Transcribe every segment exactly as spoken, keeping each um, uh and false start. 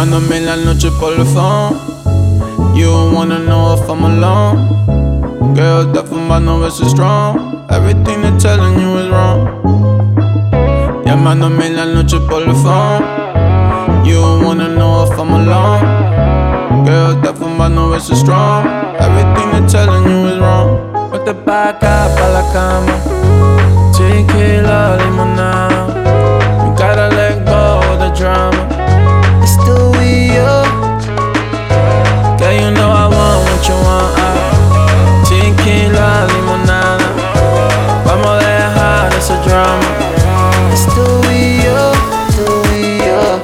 Llamándome en la noche por el phone. You wanna know if I'm alone. Girl, that fumando is strong. Everything they're telling you is wrong. Llamándome en la noche por el phone. You wanna know if I'm alone. Girl, that fumando is strong. Everything they're telling you is wrong. Vete pa' acá, pa' la cama. Tequila, limonada. You gotta let go of the drama. It's still we, yo. Girl, you know I want what you want. uh. Tequila, limonada. Vamos a dejar ese drama. It's still we, yo. Still we, yo.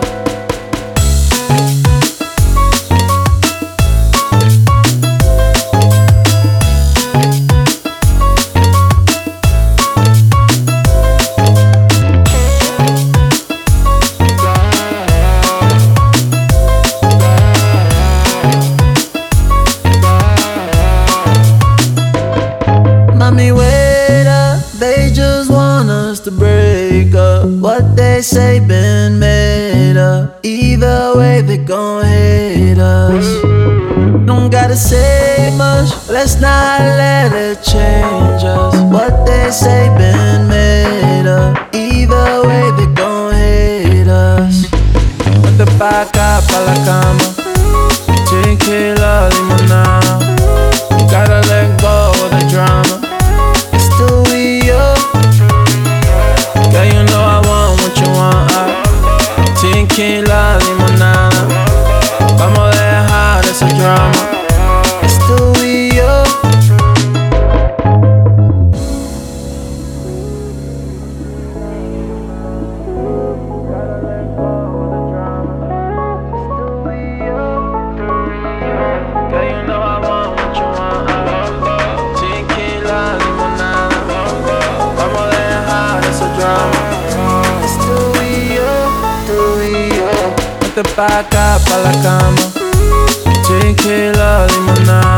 Mommy, wait up, they just want us to break up. What they say been made up. Either way they gon' hate us. Don't gotta say much, let's not let it change us. What they say been made up. Either way they gon' hate us. Vete pa' acá, pa' la cama. Tequila, limonada. You gotta let go of the drama. Still we, yo. Girl, you know I want what you want. uh. Tequila, limonada. Vamos a dejar ese drama. Still we, yo. Girl, you know I want what you want. uh. Tequila, limonada. Vamos a dejar ese drama. It's still we, yo. Still we, yo. Vete pa' acá, pa' la cama. Tequila, limonada.